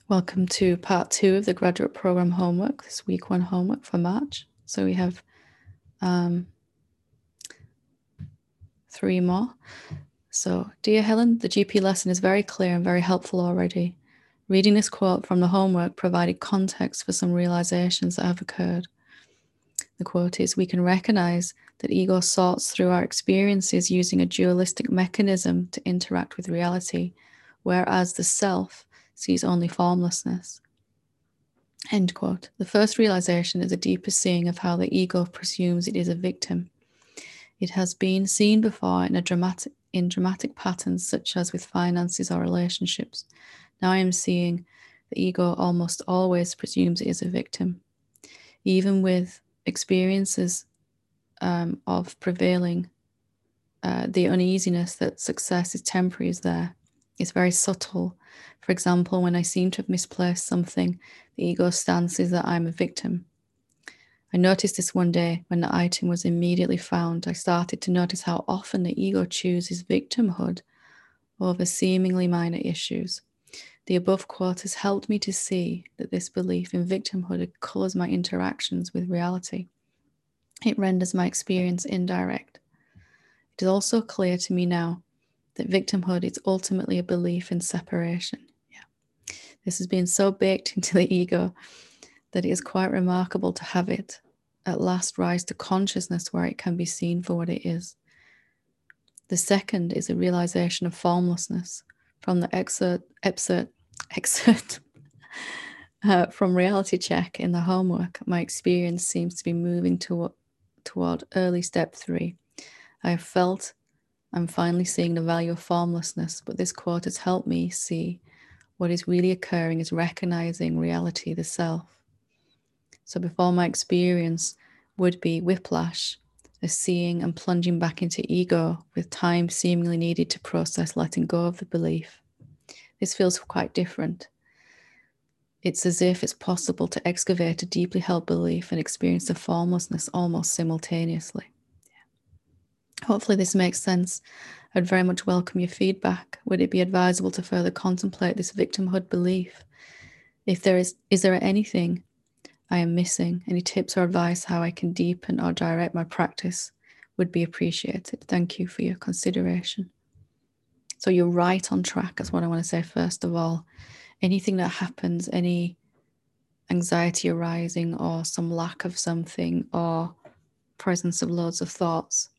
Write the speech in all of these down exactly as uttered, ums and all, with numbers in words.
Welcome to part two of the graduate program homework, this week one homework for March. So we have um, three more. So, dear Helen, the G P lesson is very clear and very helpful already. Reading this quote from the homework provided context for some realizations that have occurred. The quote is, we can recognize that ego sorts through our experiences using a dualistic mechanism to interact with reality, whereas the self sees only formlessness. End quote. The first realization is a deeper seeing of how the ego presumes it is a victim. It has been seen before in a dramatic in dramatic patterns such as with finances or relationships. Now I am seeing the ego almost always presumes it is a victim. Even with experiences um, of prevailing, uh, the uneasiness that success is temporary is there. It's very subtle. For example, when I seem to have misplaced something, the ego stance is that I'm a victim. I noticed this one day when the item was immediately found. I started to notice how often the ego chooses victimhood over seemingly minor issues. The above quote has helped me to see that this belief in victimhood colours my interactions with reality. It renders my experience indirect. It is also clear to me now that victimhood is ultimately a belief in separation. Yeah. This has been so baked into the ego that it is quite remarkable to have it at last rise to consciousness where it can be seen for what it is. The second is a realization of formlessness. From the excerpt, excerpt, excerpt uh, from reality check in the homework, my experience seems to be moving toward, toward early step three. I have felt I'm finally seeing the value of formlessness, but this quote has helped me see what is really occurring is recognizing reality, the self. So before my experience would be whiplash, a seeing and plunging back into ego with time seemingly needed to process letting go of the belief. This feels quite different. It's as if it's possible to excavate a deeply held belief and experience the formlessness almost simultaneously. Hopefully this makes sense. I'd very much welcome your feedback. Would it be advisable to further contemplate this victimhood belief? If there is, is there anything I am missing? Any tips or advice how I can deepen or direct my practice would be appreciated. Thank you for your consideration. So you're right on track. That's what I want to say first of all. Anything that happens, any anxiety arising or some lack of something or presence of loads of thoughts,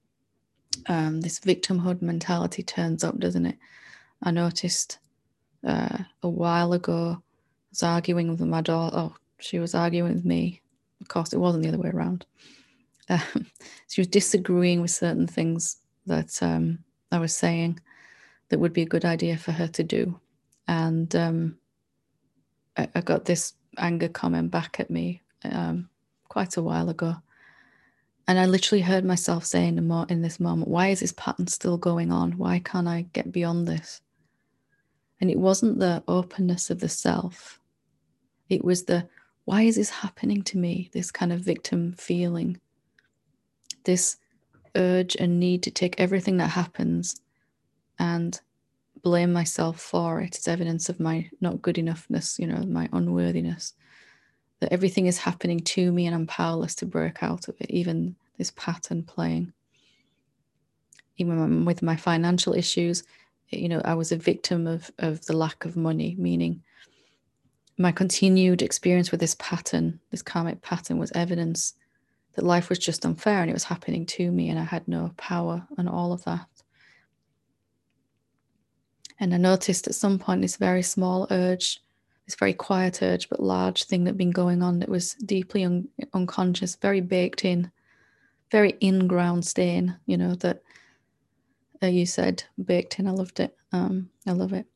um, this victimhood mentality turns up, doesn't it? I noticed uh, a while ago, I was arguing with my daughter. Oh, she was arguing with me. Of course, it wasn't the other way around. Um, she was disagreeing with certain things that um, I was saying that would be a good idea for her to do. And um, I, I got this anger comment back at me um, quite a while ago. And I literally heard myself saying in this moment, why is this pattern still going on? Why can't I get beyond this? And it wasn't the openness of the self. It was the, why is this happening to me? This kind of victim feeling, this urge and need to take everything that happens and blame myself for it as evidence of my not good enoughness, you know, my unworthiness, that everything is happening to me and I'm powerless to break out of it, even this pattern playing. Even with my financial issues, you know, I was a victim of, of the lack of money, meaning my continued experience with this pattern, this karmic pattern, was evidence that life was just unfair and it was happening to me and I had no power and all of that. And I noticed at some point this very small urge, this very quiet urge, but large thing that had been going on that was deeply un- unconscious, very baked in, very in-ground stain, you know, that uh, you said, baked in. I loved it. Um, I love it.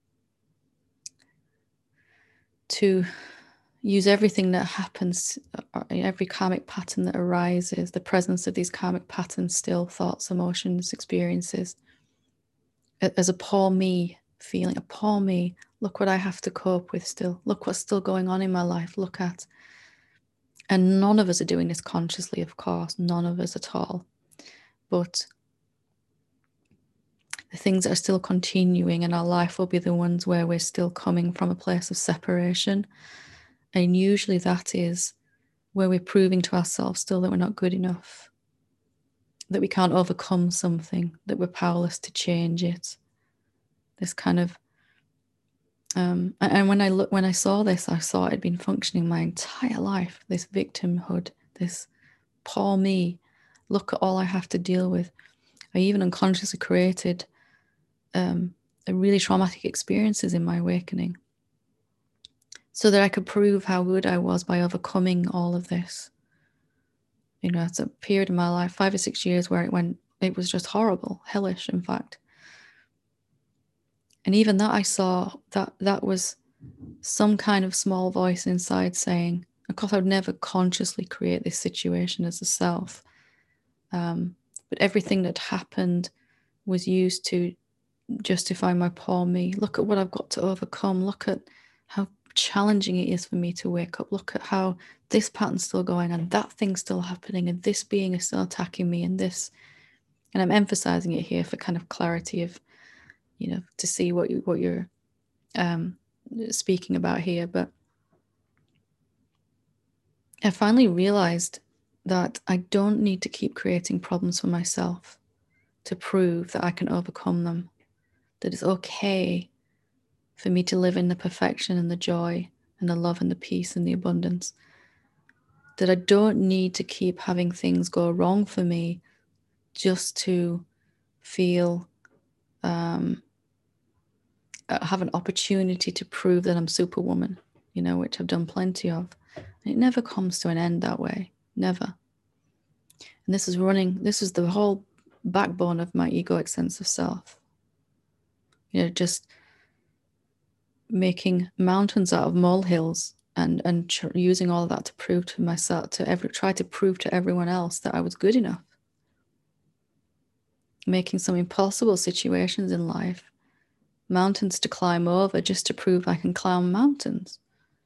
To use everything that happens, every karmic pattern that arises, the presence of these karmic patterns, still thoughts, emotions, experiences, as a poor me feeling, a poor me, look what I have to cope with still. Look what's still going on in my life. Look at. And none of us are doing this consciously, of course, none of us at all. But The things that are still continuing in our life will be the ones where we're still coming from a place of separation. And usually that is where we're proving to ourselves still that we're not good enough, that we can't overcome something, that we're powerless to change it. This kind of um, and when I look, when I saw this, I saw it had been functioning my entire life. This victimhood, this poor me. Look at all I have to deal with. I even unconsciously created um, a really traumatic experiences in my awakening, so that I could prove how good I was by overcoming all of this. You know, it's a period in my life, five or six years, where it went, it was just horrible, hellish, in fact. And even that, I saw that that was some kind of small voice inside saying, of course, I would never consciously create this situation as a self. Um, but everything that happened was used to justify my poor me. Look at what I've got to overcome. Look at how challenging it is for me to wake up. Look at how this pattern's still going and that thing's still happening and this being is still attacking me and this. And I'm emphasizing it here for kind of clarity of, you know, to see what you what you're um, speaking about here. But I finally realized that I don't need to keep creating problems for myself to prove that I can overcome them. That it's okay for me to live in the perfection and the joy and the love and the peace and the abundance. That I don't need to keep having things go wrong for me just to feel um, have an opportunity to prove that I'm Superwoman, you know, which I've done plenty of. And it never comes to an end that way, never. And this is running, this is the whole backbone of my egoic sense of self. You know, just making mountains out of molehills and and tr- using all of that to prove to myself, to every try to prove to everyone else that I was good enough. Making some impossible situations in life mountains to climb over just to prove I can climb mountains.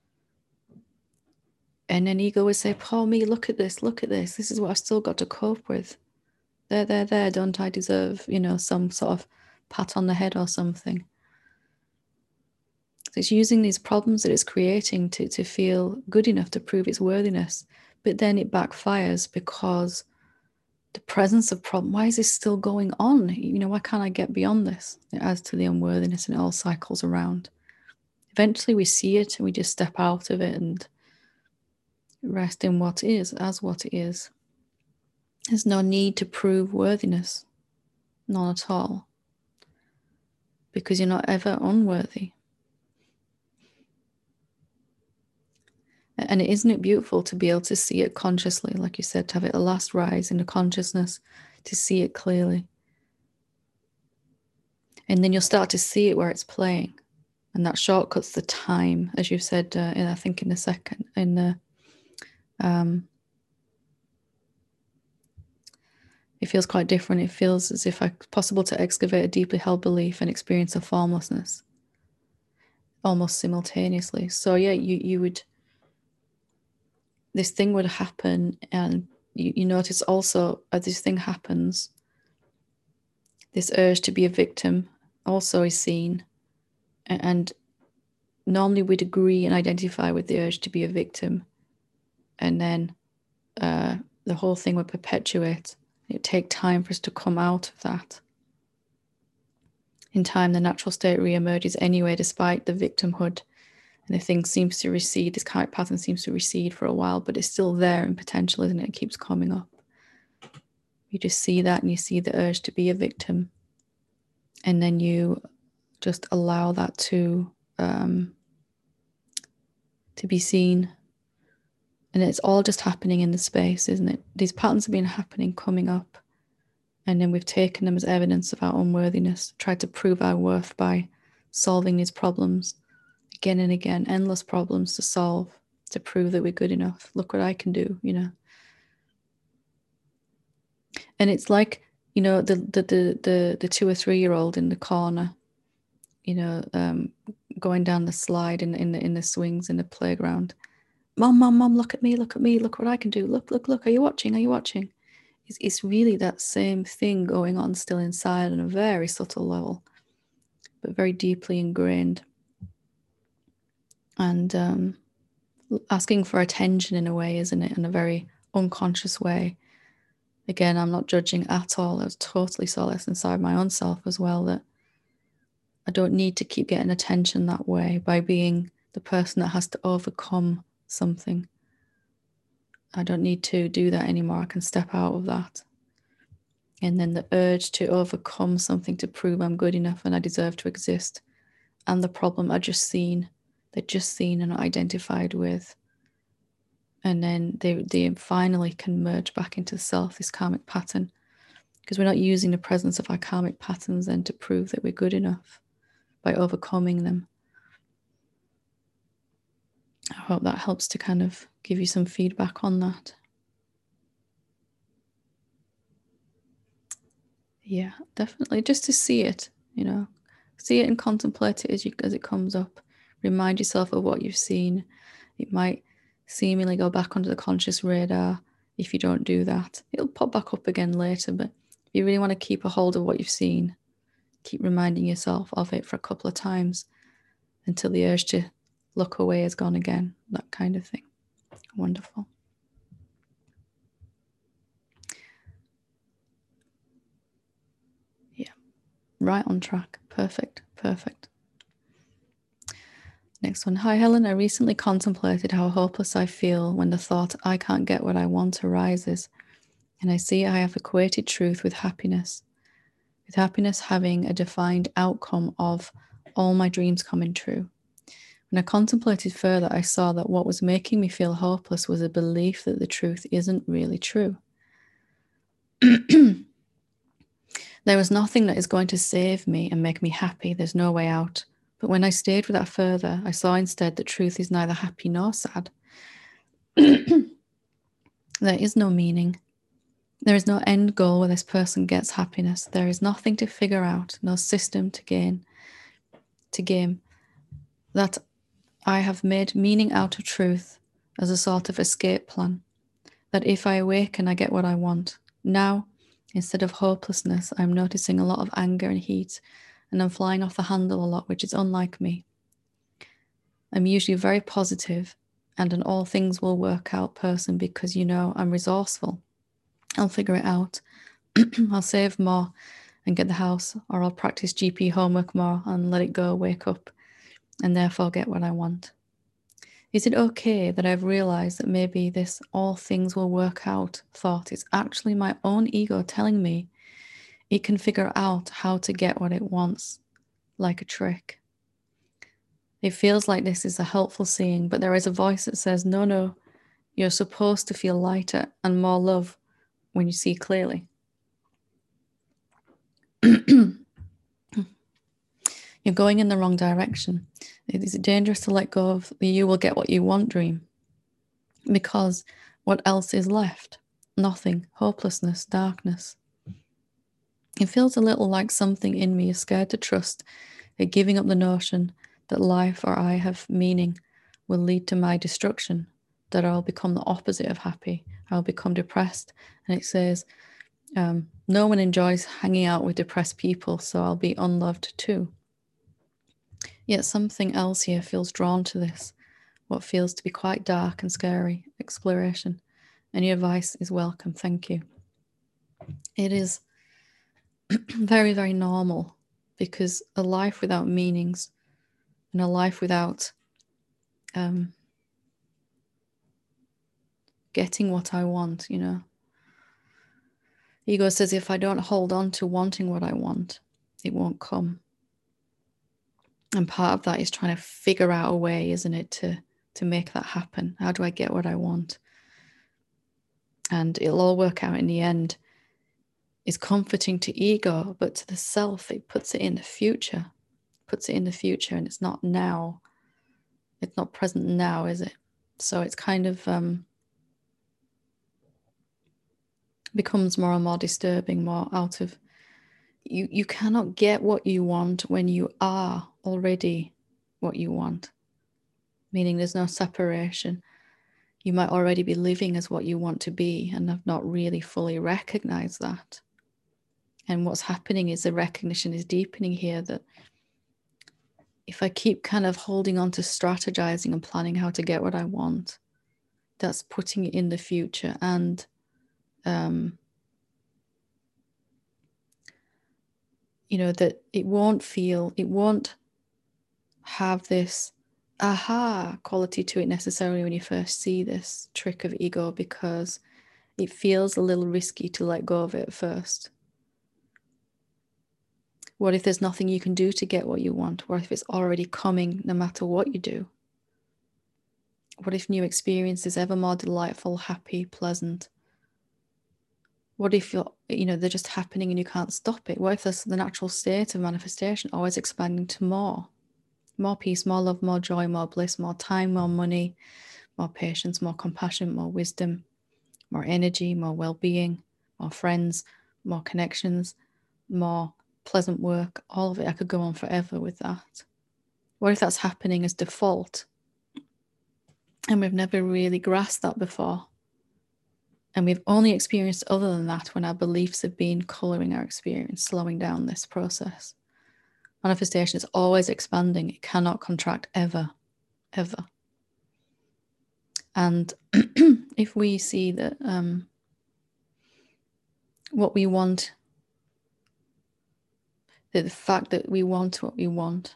And then ego would say, "Poor me, look at this, look at this. This is what I've still got to cope with. There, there, there. Don't I deserve, you know, some sort of pat on the head or something?" So it's using these problems that it's creating to, to feel good enough to prove its worthiness. But then it backfires because the presence of problem, why is this still going on? You know, why can't I get beyond this? It adds to the unworthiness and it all cycles around. Eventually we see it and we just step out of it and rest in what is, as what it is. There's no need to prove worthiness, none at all, because you're not ever unworthy. And isn't it beautiful to be able to see it consciously, like you said, to have it a last rise into consciousness, to see it clearly. And then you'll start to see it where it's playing. And that shortcuts the time, as you've said, uh, in, I think in a second, in the, um, it feels quite different. It feels as if it's possible to excavate a deeply held belief and experience a formlessness almost simultaneously. So yeah, you, you would, this thing would happen and you, you notice also as this thing happens, this urge to be a victim also is seen. And normally we'd agree and identify with the urge to be a victim. And then uh, the whole thing would perpetuate. It would take time for us to come out of that. In time, the natural state reemerges anyway, despite the victimhood. And the thing seems to recede, this karmic pattern seems to recede for a while, but it's still there in potential, isn't it? It keeps coming up. You just see that and you see the urge to be a victim. And then you just allow that to um, to be seen. And it's all just happening in the space, isn't it? These patterns have been happening, coming up. And then we've taken them as evidence of our unworthiness, tried to prove our worth by solving these problems again and again, endless problems to solve, to prove that we're good enough. Look what I can do, you know. And it's like, you know, the the the the, the two or three year old in the corner, you know, um, going down the slide in in the in the swings in the playground. Mom, mom, mom, look at me, look at me, look what I can do. Look, look, look. Are you watching? Are you watching? It's, it's really that same thing going on still inside on a very subtle level, but very deeply ingrained. And um, asking for attention in a way, isn't it? In a very unconscious way. Again, I'm not judging at all. I totally saw this inside my own self as well, that I don't need to keep getting attention that way by being the person that has to overcome something. I don't need to do that anymore. I can step out of that. And then the urge to overcome something to prove I'm good enough and I deserve to exist, and the problem are just seen. They're just seen and identified with. And then they, they finally can merge back into self, this karmic pattern, because we're not using the presence of our karmic patterns then to prove that we're good enough by overcoming them. I hope that helps to kind of give you some feedback on that. Yeah, definitely. Just to see it, you know, see it and contemplate it as you as it comes up. Remind yourself of what you've seen. It might seemingly go back onto the conscious radar if you don't do that. It'll pop back up again later, but if you really want to keep a hold of what you've seen, keep reminding yourself of it for a couple of times until the urge to look away is gone again, that kind of thing. Wonderful. Yeah, right on track. Perfect, perfect. Next one. Hi, Helen. I recently contemplated how hopeless I feel when the thought I can't get what I want arises, and I see I have equated truth with happiness, with happiness having a defined outcome of all my dreams coming true. When I contemplated further, I saw that what was making me feel hopeless was a belief that the truth isn't really true. There was nothing that is going to save me and make me happy. There's no way out. But when I stayed with that further, I saw instead that truth is neither happy nor sad. There is no meaning. There is no end goal where this person gets happiness. There is nothing to figure out, no system to gain, to game. That I have made meaning out of truth as a sort of escape plan. That if I awaken, I get what I want. Now, instead of hopelessness, I'm noticing a lot of anger and heat, and I'm flying off the handle a lot, which is unlike me. I'm usually very positive and an all things will work out person because, you know, I'm resourceful. I'll figure it out. I'll save more and get the house, or I'll practice G P homework more and let it go, wake up, and therefore get what I want. Is it okay that I've realized that maybe this all things will work out thought is actually my own ego telling me it can figure out how to get what it wants, like a trick? It feels like this is a helpful seeing, but there is a voice that says, no, no, you're supposed to feel lighter and more love when you see clearly. You're going in the wrong direction. Is it dangerous to let go of the you will get what you want dream? Because what else is left? Nothing. Hopelessness, darkness. It feels a little like something in me is scared to trust that giving up the notion that life or I have meaning will lead to my destruction, that I'll become the opposite of happy. I'll become depressed. And it says, um, no one enjoys hanging out with depressed people, so I'll be unloved too. Yet something else here feels drawn to this, what feels to be quite dark and scary exploration. Any advice is welcome. Thank you. It is very, very normal, because a life without meanings and a life without um, getting what I want, you know. Ego says if I don't hold on to wanting what I want, it won't come. And part of that is trying to figure out a way, isn't it, to, to make that happen. How do I get what I want? And it'll all work out in the end. Is comforting to ego, but to the self, it puts it in the future, puts it in the future, and it's not now. It's not present now, is it? So it's kind of um, becomes more and more disturbing, more out of, you, you cannot get what you want when you are already what you want, meaning there's no separation. You might already be living as what you want to be and have not really fully recognized that. And what's happening is the recognition is deepening here that if I keep kind of holding on to strategizing and planning how to get what I want, that's putting it in the future. And um, you know, that it won't feel, it won't have this aha quality to it necessarily when you first see this trick of ego, because it feels a little risky to let go of it at first. What if there's nothing you can do to get what you want? What if it's already coming no matter what you do? What if new experience is ever more delightful, happy, pleasant? What if you're, you know, they're just happening and you can't stop it? What if that's the natural state of manifestation, always expanding to more? More peace, more love, more joy, more bliss, more time, more money, more patience, more compassion, more wisdom, more energy, more well-being, more friends, more connections, more pleasant work, all of it. I could go on forever with that. What if that's happening as default and we've never really grasped that before? And we've only experienced other than that when our beliefs have been coloring our experience, slowing down this process. Manifestation is always expanding. It cannot contract ever, ever. And if we see that um, what we want, that the fact that we want what we want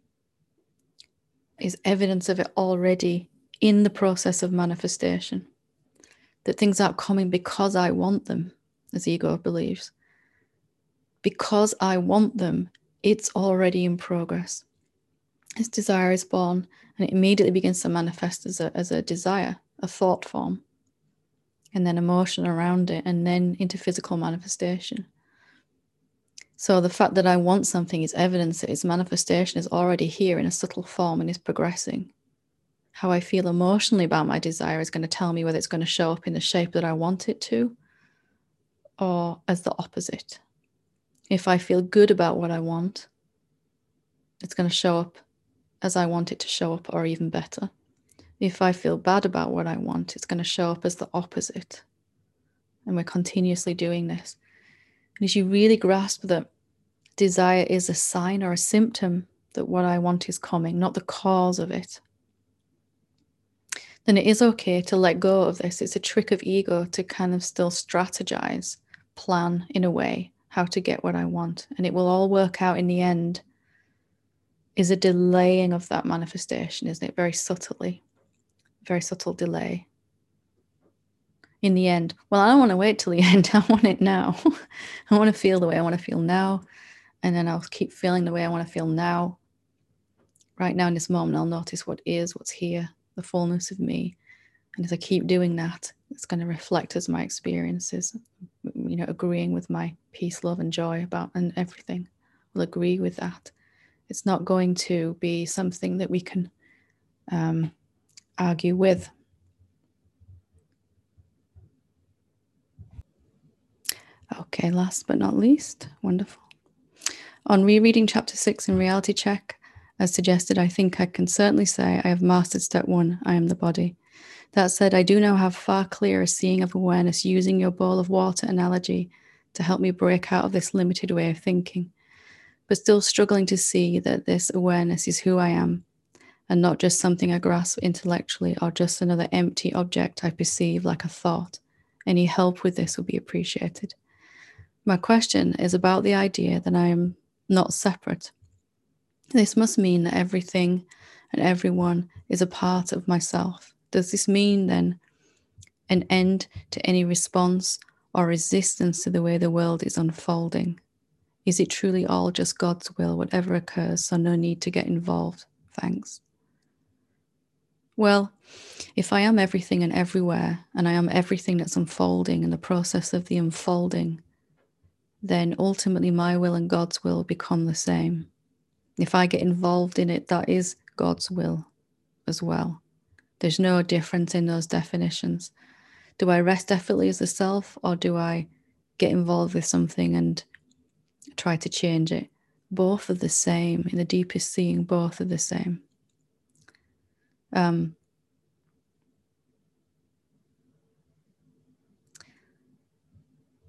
is evidence of it already in the process of manifestation, that things aren't coming because I want them, as ego believes. Because I want them, it's already in progress. This desire is born and it immediately begins to manifest as a, as a desire, a thought form, and then emotion around it, and then into physical manifestation. So the fact that I want something is evidence that its manifestation is already here in a subtle form and is progressing. How I feel emotionally about my desire is going to tell me whether it's going to show up in the shape that I want it to, or as the opposite. If I feel good about what I want, it's going to show up as I want it to show up, or even better. If I feel bad about what I want, it's going to show up as the opposite. And we're continuously doing this. And as you really grasp that desire is a sign or a symptom that what I want is coming, not the cause of it, then it is okay to let go of this. It's a trick of ego to kind of still strategize, plan in a way how to get what I want. And it will all work out in the end. Is a delaying of that manifestation, isn't it? Very subtly, very subtle delay. In the end, well, I don't want to wait till the end. I want it now. I want to feel the way I want to feel now. And then I'll keep feeling the way I want to feel now. Right now in this moment, I'll notice what is, what's here, the fullness of me. And as I keep doing that, it's going to reflect as my experiences, you know, agreeing with my peace, love, and joy about, and everything will agree with that. It's not going to be something that we can um, argue with. Okay, last but not least, wonderful. On rereading chapter six in Reality Check, as suggested, I think I can certainly say I have mastered step one, I am the body. That said, I do now have far clearer seeing of awareness using your bowl of water analogy to help me break out of this limited way of thinking, but still struggling to see that this awareness is who I am and not just something I grasp intellectually or just another empty object I perceive like a thought. Any help with this will be appreciated. My question is about the idea that I am not separate. This must mean that everything and everyone is a part of myself. Does this mean then an end to any response or resistance to the way the world is unfolding? Is it truly all just God's will, whatever occurs, so no need to get involved? Thanks. Well, if I am everything and everywhere, and I am everything that's unfolding in the process of the unfolding, then ultimately my will and God's will become the same. If I get involved in it, that is God's will as well. There's no difference in those definitions. Do I rest definitely as the self, or do I get involved with something and try to change it? Both are the same. In the deepest seeing, both are the same. Um,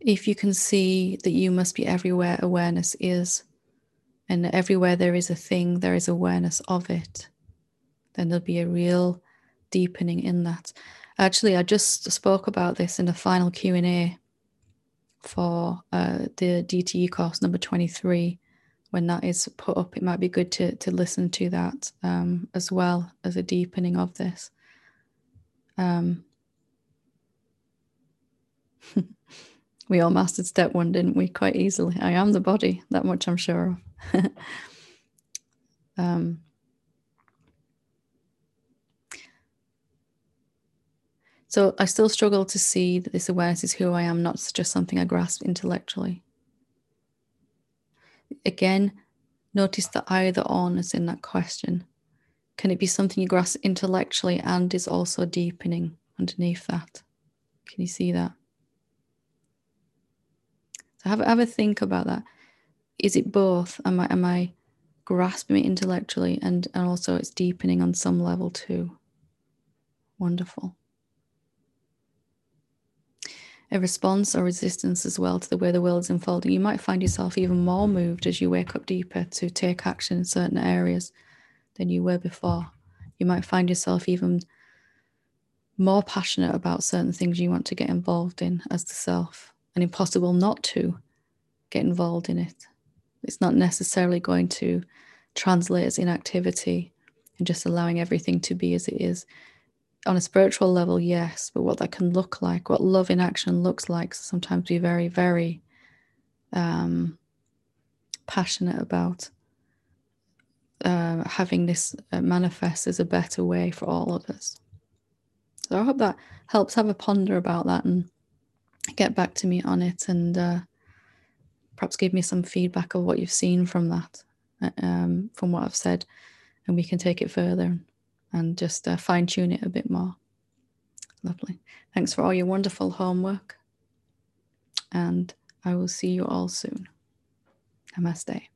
If you can see that you must be everywhere awareness is, and everywhere there is a thing, there is awareness of it, then there'll be a real deepening in that. Actually, I just spoke about this in the final Q and A for uh, the D T E course number twenty-three. When that is put up, it might be good to, to listen to that um, as well as a deepening of this. Um, we all mastered step one, didn't we? Quite easily. I am the body, that much I'm sure of. um, so I still struggle to see that this awareness is who I am, not just something I grasp intellectually. Again, notice the either or-ness in that question. Can it be something you grasp intellectually and is also deepening underneath that? Can you see that? So have, have a think about that. Is it both? Am I, am I grasping it intellectually and, and also it's deepening on some level too? Wonderful. A response or resistance as well to the way the world is unfolding. You might find yourself even more moved as you wake up deeper to take action in certain areas than you were before. You might find yourself even more passionate about certain things you want to get involved in as the self, and impossible not to get involved in it. It's not necessarily going to translate as inactivity and just allowing everything to be as it is. On a spiritual level, yes, but what that can look like, what love in action looks like, sometimes be very, very um, passionate about uh, having this uh, manifest as a better way for all of us. So I hope that helps. Have a ponder about that and get back to me on it, and uh, perhaps give me some feedback of what you've seen from that, um, from what I've said, and we can take it further and just uh, fine tune it a bit more. Lovely. Thanks for all your wonderful homework, and I will see you all soon. Namaste.